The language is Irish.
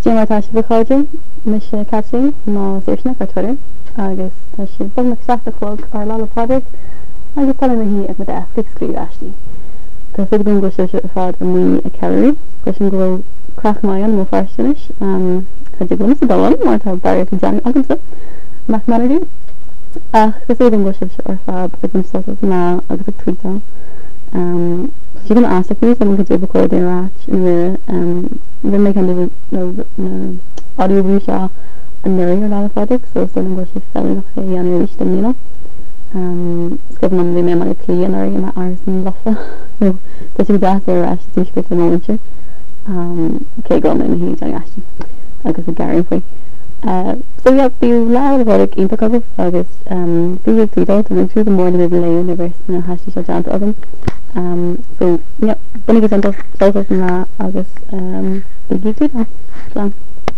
Démartá si bhcáidir mis catí ná séisna ar Twitter agus tá si buna seachtalog ar lá product agus tal na hí ag na de scríb eistí. Tá fi gon go se fád a mí a ceirí leis an ghfuil crachmaion mó farsinis chuidir gom sa dom mar tá bar go dean agamsa mac melody ach gus é an go se ar fad ag an so ná agus ag tweetá. Si gan as fi am go dé go dé ra vi me kan no audio vi an nu ar lá fadig so go se fel nach an ri mí ske man vi me man klian ar ma ars an lofa dat da ra tupe an moment ke go in hi an as agus a gar foi. So ja bí lá bhig inta agus bí tudal an tú mór le univers na hasí se jant agam. So yeah, bunnig an na agus bigí tú.